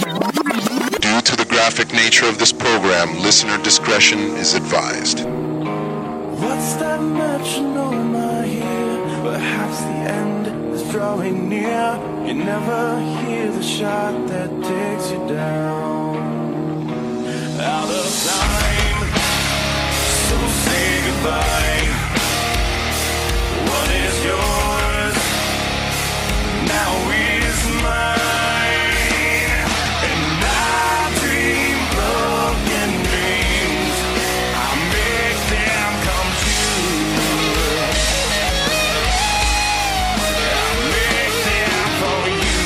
Due to the graphic nature of this program, listener discretion is advised. What's that metronome I hear? Perhaps the end is drawing near. You never hear the shot that takes you down. Out of time, so say goodbye. What is yours now is mine. And I dream broken dreams. I make them come true. I make them for you.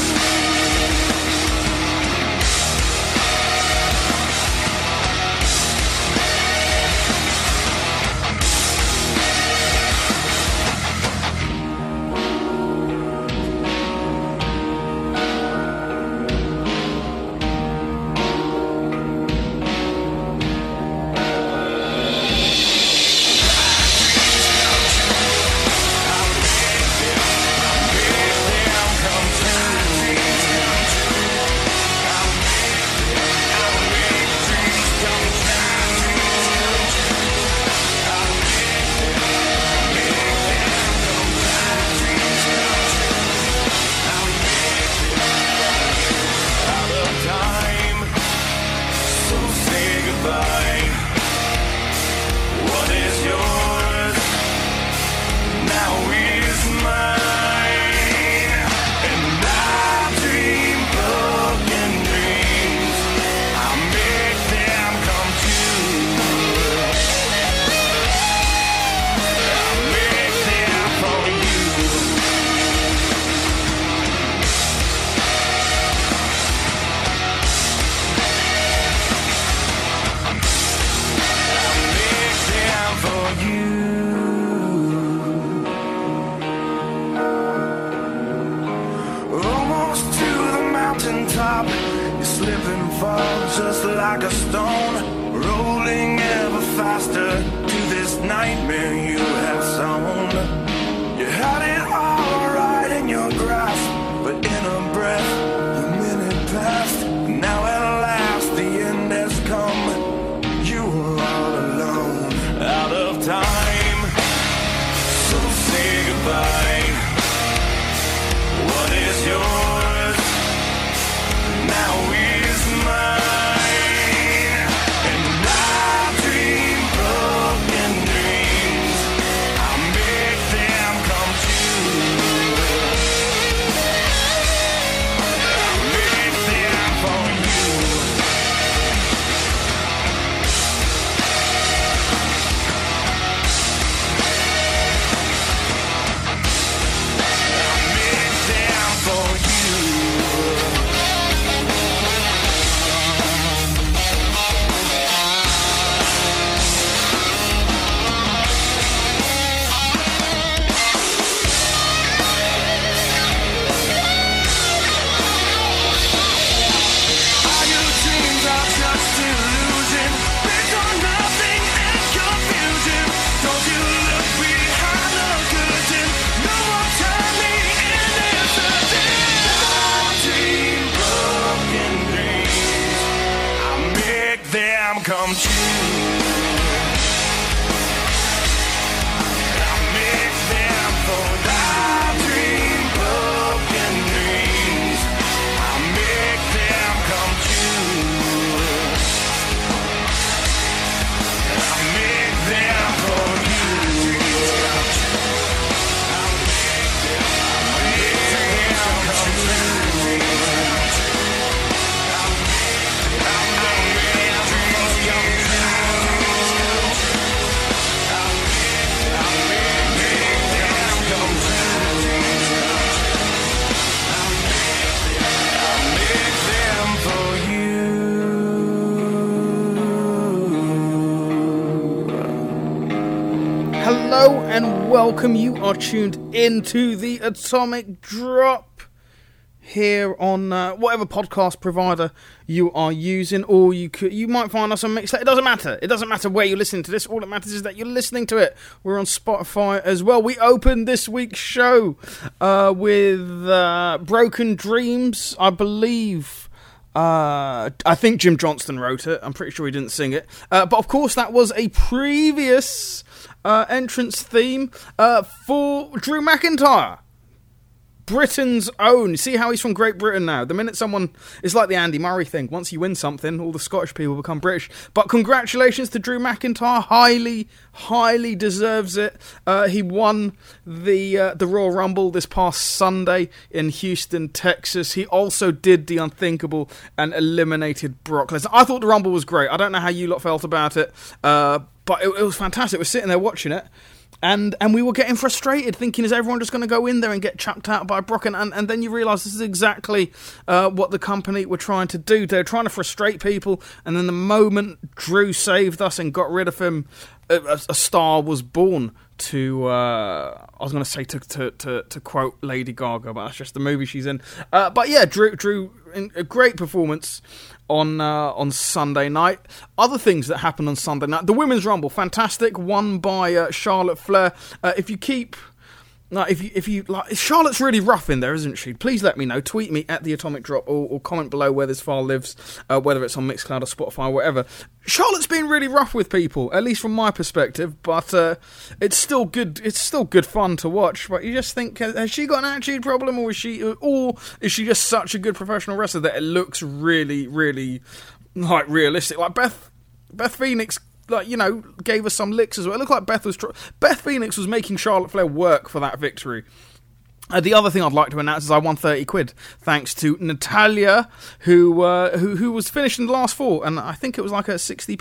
Welcome, you are tuned into the Atomic Drop here on whatever podcast provider you are using, or you might find us on Mixler. It doesn't matter where you're listening to this. All that matters is that you're listening to it. We're on Spotify as well. We opened this week's show with Broken Dreams, I believe. I think Jim Johnston wrote it. I'm pretty sure he didn't sing it. But of course, that was a previous entrance theme for Drew McIntyre. Britain's own. See how he's from Great Britain now. The minute someone... It's like the Andy Murray thing. Once you win something, all the Scottish people become British. But congratulations to Drew McIntyre. Highly deserves it. He won the Royal Rumble this past Sunday in Houston, Texas. He also did the unthinkable and eliminated Brock Lesnar. I thought the Rumble was great. I don't know how you lot felt about it. But it was fantastic. We're sitting there watching it. And we were getting frustrated, thinking, is everyone just going to go in there and get chopped out by Brock? And then you realise this is exactly what the company were trying to do. They're trying to frustrate people, and then the moment Drew saved us and got rid of him, a star was born. To quote Lady Gaga, but that's just the movie she's in. But yeah, Drew, a great performance on Sunday night. Other things that happened on Sunday night: the Women's Rumble, fantastic, won by Charlotte Flair. Charlotte's really rough in there, isn't she? Please let me know. Tweet me at the Atomic Drop or comment below where this file lives, whether it's on Mixcloud or Spotify or whatever. Charlotte's been really rough with people, at least from my perspective, but it's still good. It's still good fun to watch. But you just think, has she got an attitude problem, or is she just such a good professional wrestler that it looks really, really like realistic? Like Beth Phoenix. Gave us some licks as well. It looked like Beth Phoenix was making Charlotte Flair work for that victory. The other thing I'd like to announce is I won 30 quid thanks to Natalia, who was finished in the last four, and I think it was like a 60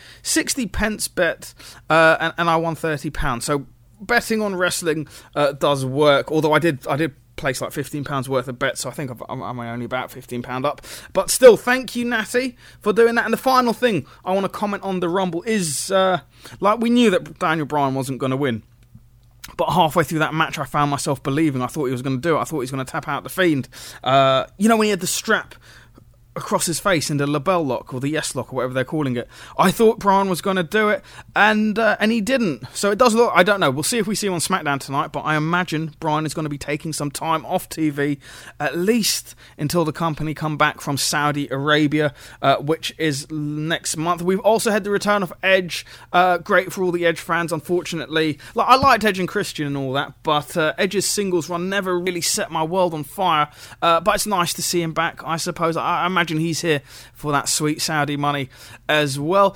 pence bet, and I won £30. So betting on wrestling does work. Although I did place like £15 worth of bets, so I think I'm only about £15 up. But still, thank you, Natty, for doing that. And the final thing I want to comment on the Rumble is, we knew that Daniel Bryan wasn't going to win. But halfway through that match, I found myself believing. I thought he was going to do it. I thought he was going to tap out the Fiend. When he had the strap across his face in the label lock or the yes lock or whatever they're calling it, I thought Bryan was going to do it, and he didn't. So it does look, I don't know, we'll see if we see him on SmackDown tonight, but I imagine Bryan is going to be taking some time off TV, at least until the company come back from Saudi Arabia, which is next month. We've also had the return of Edge, great for all the Edge fans. Unfortunately, I liked Edge and Christian and all that, but Edge's singles run never really set my world on fire, but it's nice to see him back, I suppose. I imagine he's here for that sweet Saudi money as well.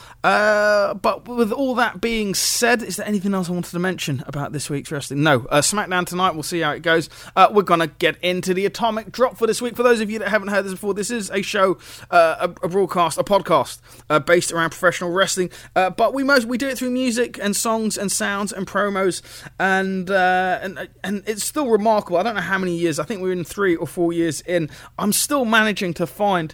But with all that being said, is there anything else I wanted to mention about this week's wrestling? No. SmackDown tonight, we'll see how it goes. We're going to get into the Atomic Drop for this week. For those of you that haven't heard this before, this is a show, a broadcast, a podcast based around professional wrestling. But we do it through music and songs and sounds and promos, and it's still remarkable. I don't know how many years. I think we're in 3 or 4 years in. I'm still managing to find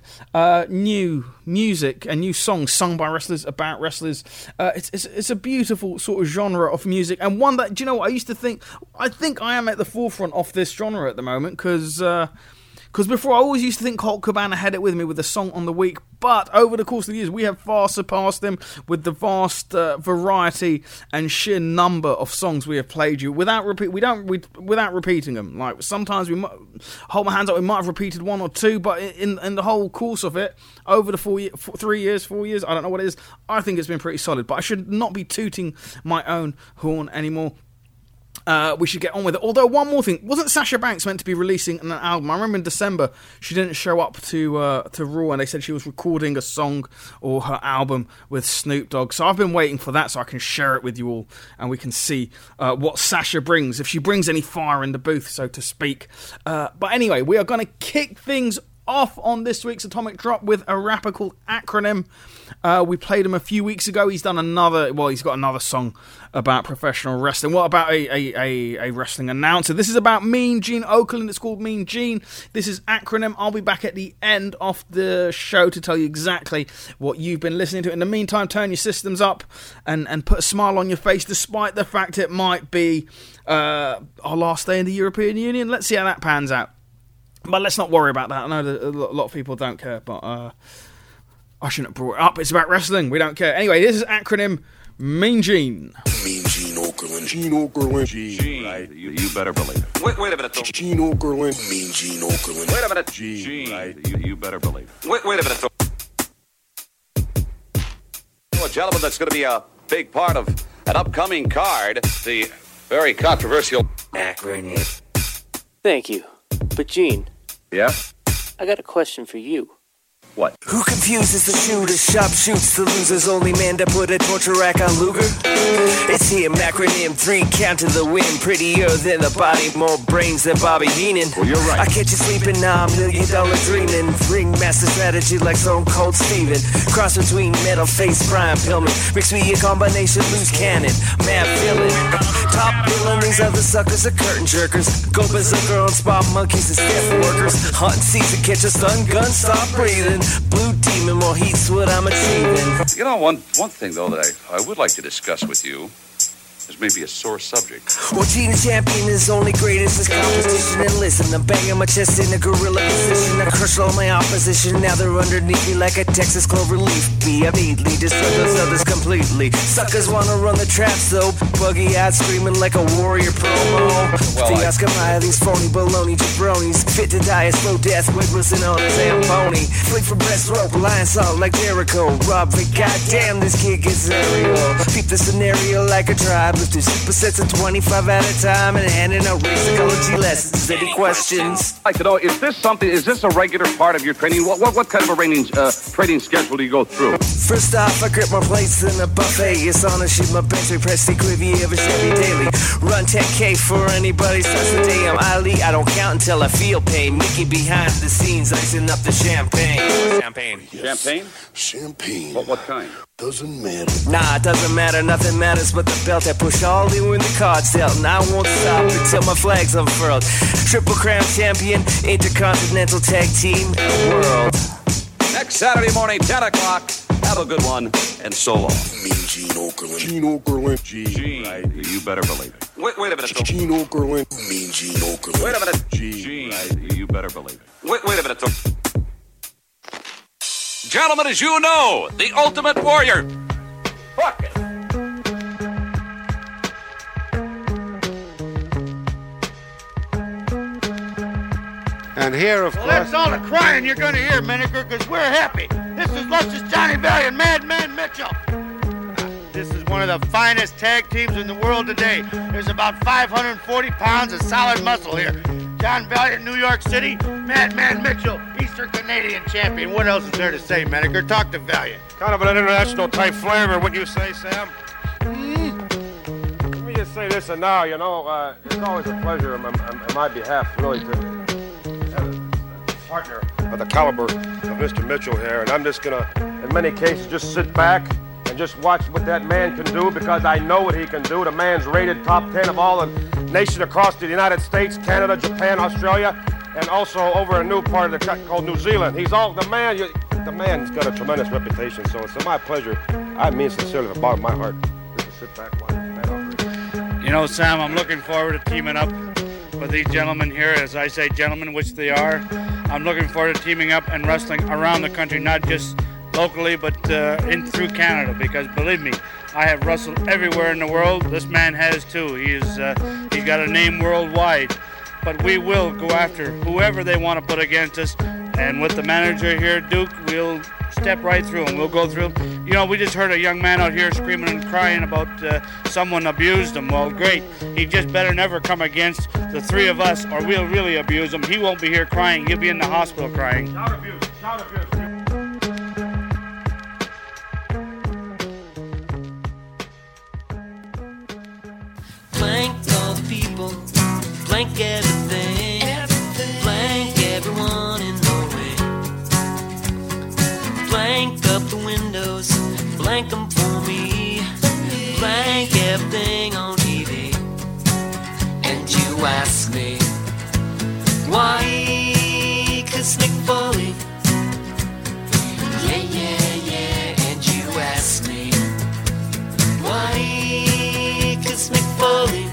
new music and new songs sung by wrestlers about wrestlers. It's a beautiful sort of genre of music, and one that, do you know what, I think I am at the forefront of this genre at the moment, because before I always used to think Colt Cabana had it with me with the song on the week, but over the course of the years we have far surpassed them with the vast variety and sheer number of songs we have played you without repeating them. Like sometimes we might, hold my hands up, we might have repeated 1 or 2, but in the whole course of it, over the 4 years, I don't know what it is, I think it's been pretty solid. But I should not be tooting my own horn anymore. We should get on with it. Although, one more thing, wasn't Sasha Banks meant to be releasing an album? I remember in December she didn't show up to Raw, and they said she was recording a song or her album with Snoop Dogg. So I've been waiting for that so I can share it with you all, and we can see what Sasha brings, if she brings any fire in the booth, so to speak. But anyway, we are going to kick things off on this week's Atomic Drop with a rapper called Acronym. We played him a few weeks ago. He's got another song about professional wrestling. What about a wrestling announcer? This is about Mean Gene Okerlund. It's called Mean Gene. This is Acronym. I'll be back at the end of the show to tell you exactly what you've been listening to. In the meantime, turn your systems up and put a smile on your face, despite the fact it might be our last day in the European Union. Let's see how that pans out. But let's not worry about that. I know that a lot of people don't care, but I shouldn't have brought it up. It's about wrestling. We don't care. Anyway, this is Acronym, Mean Gene. Mean Gene Okerlund. Gene Okerlund. Gene. Right. You better believe it. Wait a minute. Gene Okerlund. Mean Gene Okerlund. Wait a minute. Gene. Right. You better believe it. Wait a minute. Well, gentlemen, that's going to be a big part of an upcoming card. The very controversial acronym. Thank you. But Gene. Yeah? I got a question for you. What? Who confuses the shooter, sharpshoots the losers, only man to put a torture rack on Luger? It's him, acronym 3, count to the win, prettier than the body, more brains than Bobby Heenan. Well, you're right. I catch you sleeping now, $1 million dreaming, ringmaster strategy like Stone Cold Steven, cross between metal face, Brian Pillman, mix me a combination, loose cannon, mad villain, top villain, these other suckers are curtain jerkers, go berserker on spot monkeys and step workers, hunting season, catch a stun gun, stop breathing. Blue demon, more heat's what I'm achieving. You know, one thing, though, that I would like to discuss with you is maybe a sore subject. Well, Gene champion is only greatest as competition. And listen, I'm banging my chest in a gorilla position. I crush all my opposition. Now they're underneath me like a Texas clover leaf. I immediately destroy those others completely. Suckers wanna run the traps, though. Buggy-eyed screaming like a warrior promo. Well, the Oscar Mayer, these phony baloney jabronis. Fit to die a slow death, wigglesing on a Zamboni. Flick for breast rope, lion salt like Jericho. Rob the goddamn, this kid gets aerial. Peep the scenario like a tribe. Lift supersets of 25 at a time and handing out psychology lessons. Any questions? I'd like to know, is this a regular part of your training? What kind of a training schedule do you go through? First off, I grip my plates in a buffet. It's on a shoot my bench, press the Quivier of a Chevy daily. Run 10K for anybody starts the day. I'm Ali, I don't count until I feel pain. Mickey behind the scenes, icing up the champagne. Champagne? Champagne. What kind? Doesn't matter. Nah, it doesn't matter, nothing matters but the belt. I push all the when the cards dealt, and I won't stop until my flag's unfurled. Triple Crown champion, intercontinental tag team world. Next Saturday morning, 10 o'clock. Have a good one, and so long. Mean Gene Okerlund. Gene Okerlund. Gene. Right. You better believe it. Wait a minute. Gene Okerlund. Mean Gene Okerlund. Wait a minute. Gene. Right. You better believe it. Wait a minute. Gentlemen, as you know, the Ultimate Warrior. Fuck it. And here, of course... That's all the crying you're going to hear, Miniker, because we're happy. This is Luscious Johnny Valiant, Madman Mitchell. This is one of the finest tag teams in the world today. There's about 540 pounds of solid muscle here. John Valiant, New York City, Madman Mitchell, Eastern Canadian champion. What else is there to say, Miniker? Talk to Valiant. Kind of an international type flavor, wouldn't you say, Sam? Let me just say this and now, you know, it's always a pleasure on my behalf, really, to have a partner of the caliber of Mr. Mitchell here. And I'm just going to, in many cases, just sit back and just watch what that man can do, because I know what he can do. The man's rated top 10 of all the nations across the United States, Canada, Japan, Australia, and also over a new part of the country called New Zealand. He's all the man. The man's got a tremendous reputation, so it's my pleasure. I mean sincerely from the bottom of my heart just to sit back and watch this man operate. You know, Sam, I'm looking forward to teaming up with these gentlemen here. As I say gentlemen, which they are. I'm looking forward to teaming up and wrestling around the country, not just locally, but in through Canada, because believe me, I have wrestled everywhere in the world. This man has too. He's got a name worldwide. But we will go after whoever they want to put against us. And with the manager here, Duke, we'll step right through and we'll go through. You know, we just heard a young man out here screaming and crying about someone abused him. Well, great. He just better never come against the three of us, or we'll really abuse him. He won't be here crying. He'll be in the hospital crying. Shout abuse. Shout abuse. Blank all the people, blank everything, blank everyone in the ring. Blank up the windows, blank them for me, blank everything on TV. And you ask me, why? 'Cause Mick Foley, yeah, and you ask me, why? 'Cause Mick Foley,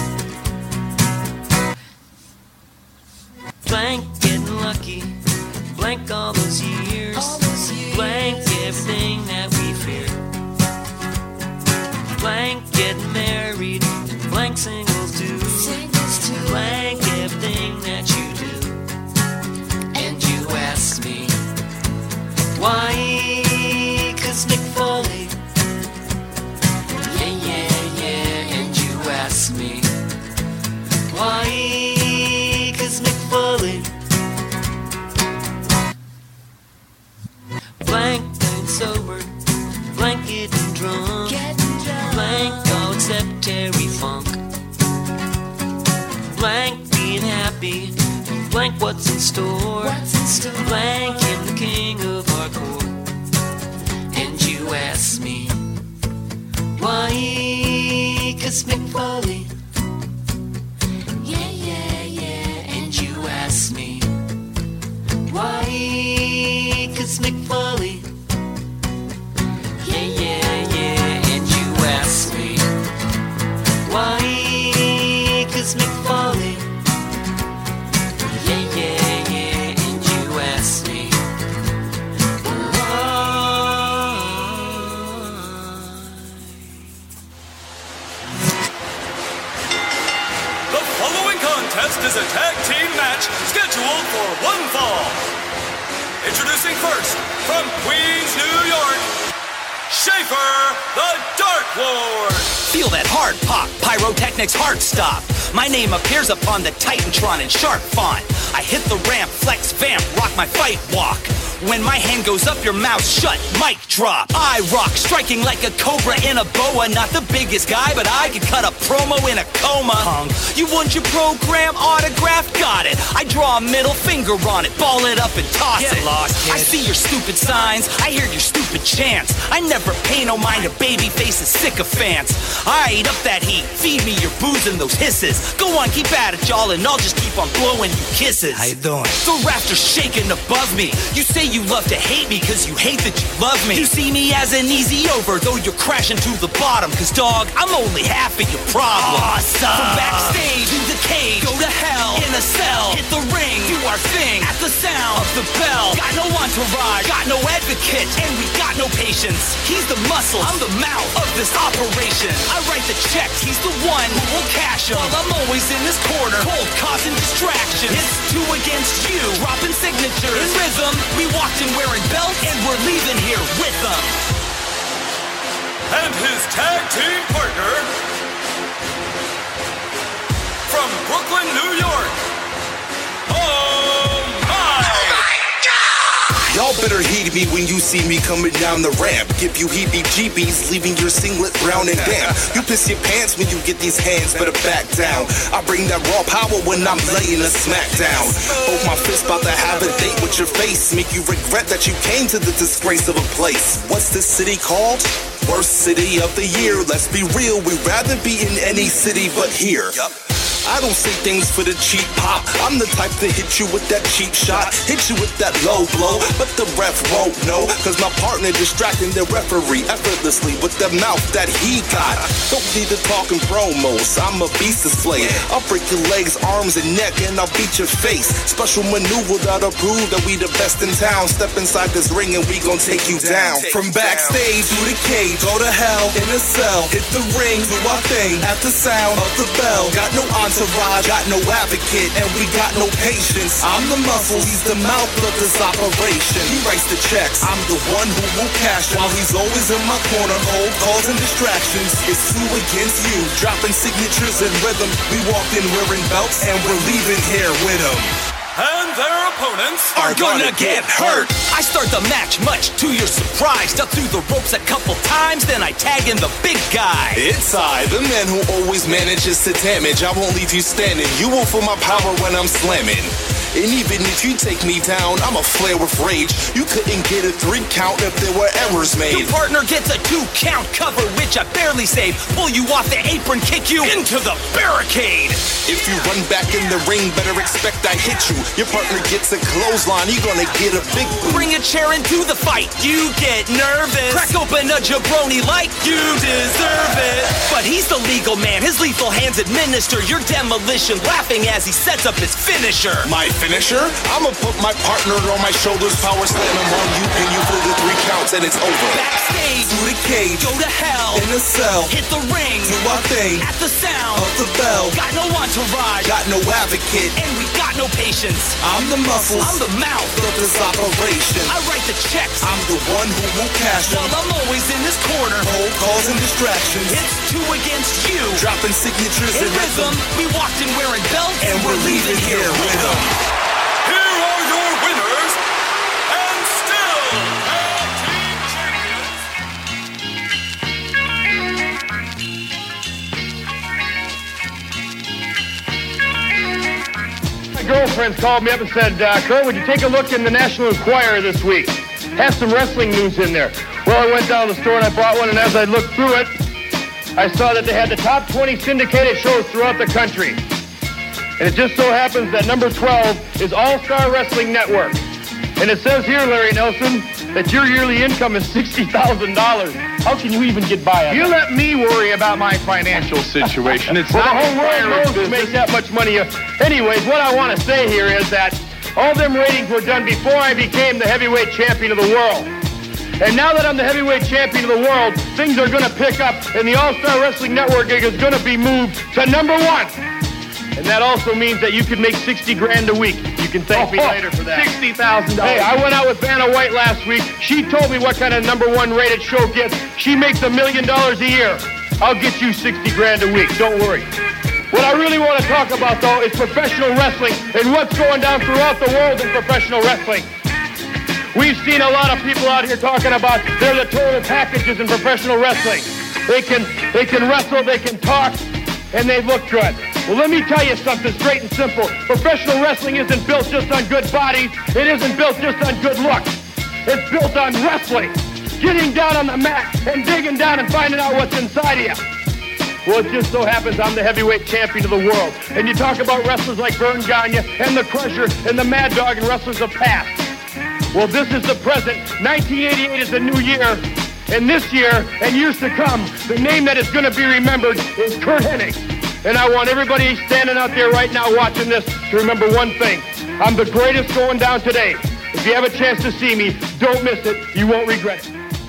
blank getting lucky, blank all those years, blank everything that we fear, blank getting married, Why? 'Cause Mick Foley. Yeah, yeah, yeah, and you ask me why? 'Cause Mick Foley. Blank ain't sober, blank getting drunk, blank all except Terry Funk. Blank being happy, blank what's in store, blank him the king of hardcore. And you ask me why? 'Cause Mick Foley. Yeah, yeah, yeah, and you ask me why? 'Cause Mick Foley. Yeah, yeah, yeah, and you ask me why? 'Cause Mick Foley. Yeah, yeah, yeah, and you ask me why? The following contest is a tag team match scheduled for one fall. Introducing first, from Queens, New York, Schaefer, the Dark Lord. Feel that hard pop, pyrotechnics hard stop. My name appears upon the Titantron in sharp font. I hit the ramp, flex, vamp, rock my fight walk. When my hand goes up, your mouth shut, mic drop. I rock, striking like a cobra in a boa. Not the biggest guy, but I can cut a promo in a coma. You want your program autograph? Got it. I draw a middle finger on it, ball it up and toss it. Get lost, kid. I see your stupid signs, I hear your stupid chants. I never pay no mind to baby faces, sycophants. I eat up that heat, feed me your booze and those hisses. Go on, keep at it, y'all, and I'll just keep on blowing you kisses. How you doing? The rafters shaking above me. You say you love to hate me, cause you hate that you love me. You see me as an easy over, though you're crashing to the bottom. Cause dog, I'm only half of your problem. Awesome. From backstage to the cage, go to hell, in a cell, hit the ring, do our thing, at the sound of the bell. Got no entourage, got no advocate, and we got no patience. He's the muscle, I'm the mouth of this operation. I write the checks, he's the one who will cash them. While I'm always in this corner, cold causing distractions. It's 2 against you, dropping signatures. In rhythm, we walked in wearing belts, and we're leaving here with them. And his tag team partner, from Brooklyn, New York, Oh My! Y'all better heed me when you see me coming down the ramp. Give you heebie-jeebies, leaving your singlet brown and damp. You piss your pants when you get these hands, better back down. I bring that raw power when I'm laying a smackdown. Hold my fist, about to have a date with your face. Make you regret that you came to the disgrace of a place. What's this city called? Worst city of the year. Let's be real, we'd rather be in any city but here. I don't say things for the cheap pop. I'm the type to hit you with that cheap shot, hit you with that low blow, but the ref won't know, cause my partner distracting the referee effortlessly with the mouth that he got. Don't need to talk in promos, I'm a beast display. I'll break your legs, arms, and neck, and I'll beat your face. Special maneuver that'll prove that we the best in town. Step inside this ring and we gon' take you down. From backstage to the cage, go to hell, in a cell, hit the ring, do our thing, at the sound of the bell. Got no entourage, got no advocate, and we got no patience. I'm the muscle, he's the mouth of this operation. He writes the checks, I'm the one who will cash while he's always in my corner, cold calls and distractions. It's 2 against you, dropping signatures and rhythm. We walked in wearing belts, and we're leaving here with them. And their opponents are gonna get hurt. I start the match much to your surprise. Stuck through the ropes a couple times, then I tag in the big guy. It's I, the man who always manages to damage. I won't leave you standing, you will feel my power when I'm slamming. And even if you take me down, I'm a flare with rage. You couldn't get a 3 count if there were errors made. Your partner gets a 2 count cover, which I barely saved. Pull you off the apron, kick you into the barricade. If you run back in the ring, better expect I hit you. Your partner gets a clothesline, you're gonna get a big boot. Bring a chair into the fight, you get nervous. Crack open a jabroni like you deserve it. But he's the legal man, his lethal hands administer your demolition, laughing as he sets up his finisher. My finisher? I'ma put my partner on my shoulders, power slam him on you, pin you for the 3 counts. and it's over. Backstage, To the cage, go to hell, in a cell, hit the ring, do our thing, at the sound of the bell. Got no entourage, Got no advocate, and we got no patience. I'm the muscles, I'm the mouth of this operation. I write the checks, I'm the one who will cash them. well, I'm always in this corner. Cold calls and distractions. It's 2 against you. Dropping signatures In and rhythm. we walked in wearing belts, And we're leaving here with them. Here are your winners, and still tag team champions. My girlfriend's called me up and said, Kurt, would you take a look in the National Enquirer this week? Has some wrestling news in there. Well, I went down to the store and I bought one, and as I looked through it, I saw that they had the top 20 syndicated shows throughout the country. And it just so happens that number 12 is All-Star Wrestling Network. And it says here, Larry Nelson, that your yearly income is $60,000. How can you even get by on that? You let me worry about my financial situation. It's Well, not the whole world knows to make that much money. Anyways, what I want to say here is that all them ratings were done before I became the heavyweight champion of the world. And now that I'm the heavyweight champion of the world, things are going to pick up, and the All-Star Wrestling Network is going to be moved to number 1. And that also means that you could make $60 grand a week. You can thank me later for that. $60,000. Hey, I went out with Vanna White last week. She told me what kind of number 1 rated show gets. She makes $1 million a year. I'll get you 60 grand a week. Don't worry. What I really want to talk about, though, is professional wrestling and what's going down throughout the world in professional wrestling. We've seen a lot of people out here talking about they're the total packages in professional wrestling. They can wrestle, they can talk, and they look good. Well, let me tell you something straight and simple. Professional wrestling isn't built just on good bodies. It isn't built just on good looks. It's built on wrestling. Getting down on the mat and digging down and finding out what's inside of you. Well, it just so happens I'm the heavyweight champion of the world. And you talk about wrestlers like Vern Gagne and the Crusher and the Mad Dog and wrestlers of past. Well, this is the present. 1988 is the new year. And this year and years to come, the name that is going to be remembered is Curt Hennig. And I want everybody standing out there right now watching this to remember one thing. I'm the greatest going down today. If you have a chance to see me, don't miss it. You won't regret it.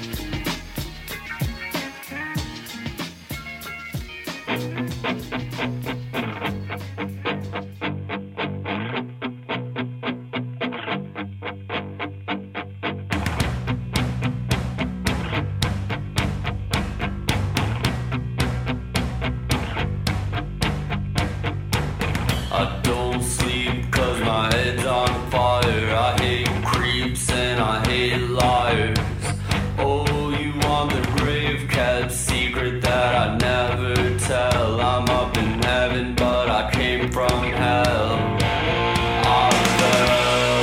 I don't sleep 'cause my head's on fire. I hate creeps and I hate liars. Oh, you want the grave kept secret that I never tell. I'm up in heaven, but I came from hell. I fell.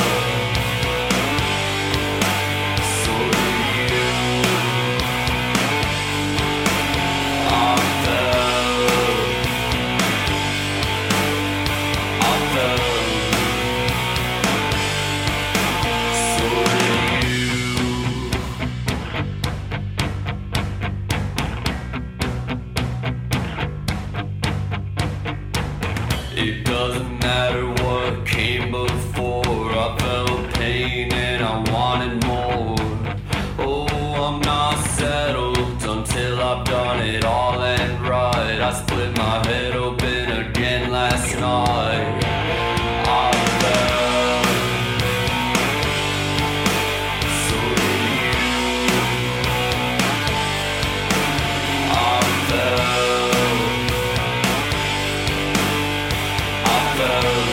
So do you. I fell. I fell. So do you. It doesn't matter what came before. I felt pain and I wanted more. Oh, I'm not settled until I've done it all and right. I split my head open again last night. I fell. So do you. I fell. I fell.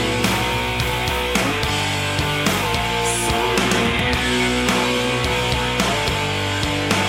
So do you.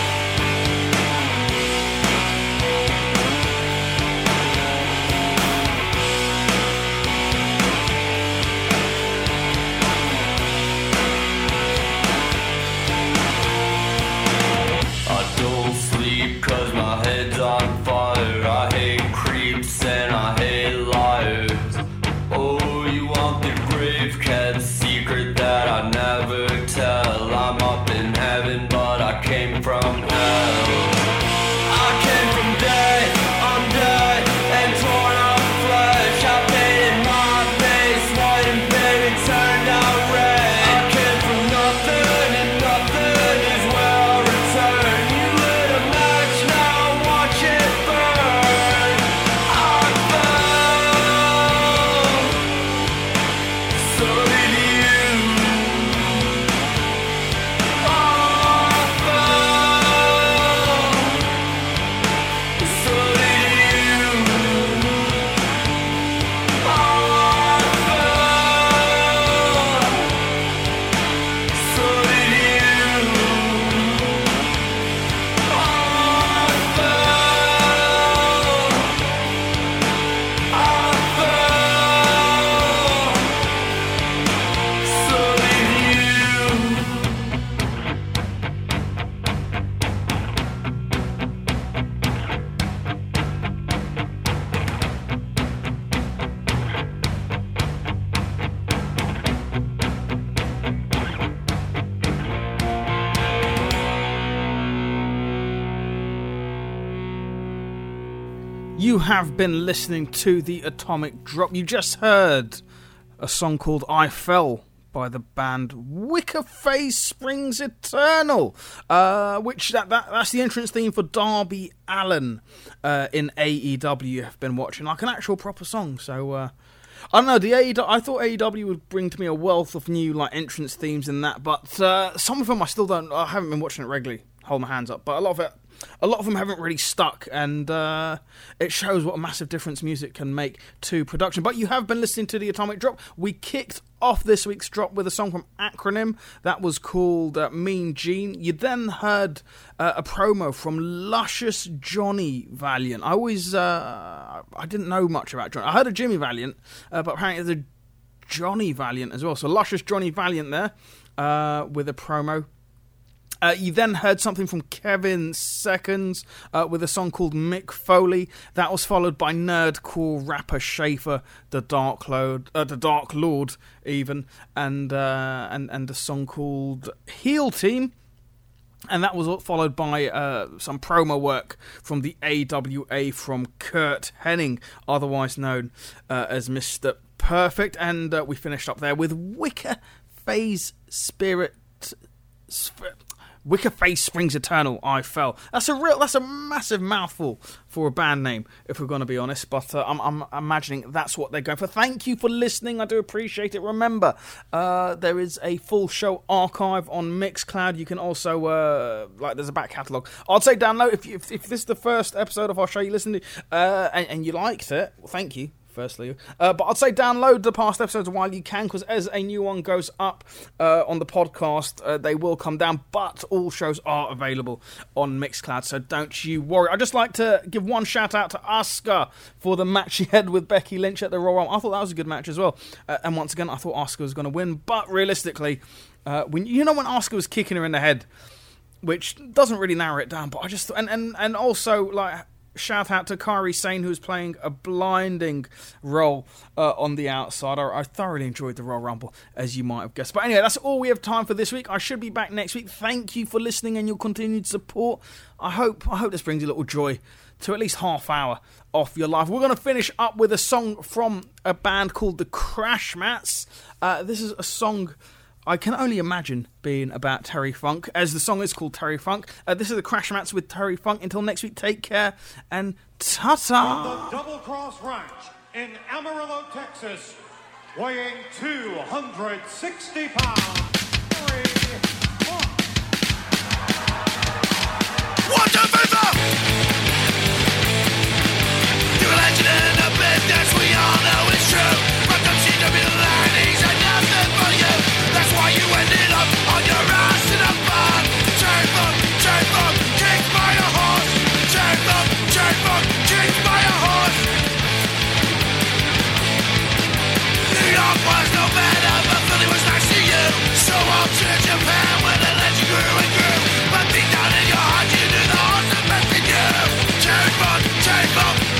You have been listening to the Atomic Drop. You just heard a song called I Fell by the band Wicker Face Springs Eternal, which that's the entrance theme for Darby Allin in AEW. You have been watching, like an actual proper song. So I don't know, I thought AEW would bring to me a wealth of new like entrance themes in that, but some of them I haven't been watching it regularly. Hold my hands up, but a lot of them haven't really stuck, and it shows what a massive difference music can make to production. But you have been listening to the Atomic Drop. We kicked off this week's drop with a song from Acronym that was called Mean Gene. You then heard a promo from Luscious Johnny Valiant. I didn't know much about Johnny. I heard of Jimmy Valiant, but apparently there's a Johnny Valiant as well. So Luscious Johnny Valiant there with a promo. You then heard something from Kevin Seconds with a song called Mick Foley. That was followed by nerdcore rapper Schaefer, the Dark Lord, even, and a song called Heel Team. And that was followed by some promo work from the AWA from Kurt Hennig, otherwise known as Mr. Perfect. And we finished up there with Wicker Face Springs Eternal, I Fell. That's a massive mouthful for a band name, if we're going to be honest, but I'm imagining that's what they're going for. Thank you for listening, I do appreciate it. Remember, there is a full show archive on Mixcloud. You can also, there's a back catalogue. I'd say download, if this is the first episode of our show you listen to, and you liked it, well, thank you. Firstly, but I'd say download the past episodes while you can, because as a new one goes up on the podcast, they will come down, but all shows are available on Mixcloud, so don't you worry. I'd just like to give one shout out to Asuka for the match she had with Becky Lynch at the Royal Rumble. I thought that was a good match as well, and once again I thought Asuka was going to win, but realistically, when Asuka was kicking her in the head, which doesn't really narrow it down, but I just and also like, shout out to Kairi Sane, who's playing a blinding role on the outside. I thoroughly enjoyed the Royal Rumble, as you might have guessed. But anyway, that's all we have time for this week. I should be back next week. Thank you for listening and your continued support. I hope this brings you a little joy to at least half hour off your life. We're going to finish up with a song from a band called the Crash Mats. This is a song I can only imagine being about Terry Funk, as the song is called Terry Funk. This is the Crash Mats with Terry Funk. Until next week, take care and ta-ta! From the Double Cross Ranch in Amarillo, Texas, weighing 260 pounds, Terry Funk. What a favor! You're a legend in the business, we all know it's true. But don't seem to be landings and nothing for you. That's why you ended up on your ass in a barn. Terry Funk, kicked by a horse. Terry Funk, kicked by a horse. New York was no better, but Philly was nice to you. So on to Japan, where the legend grew and grew. But deep down in your heart, you knew the horse had best in you. Terry Funk,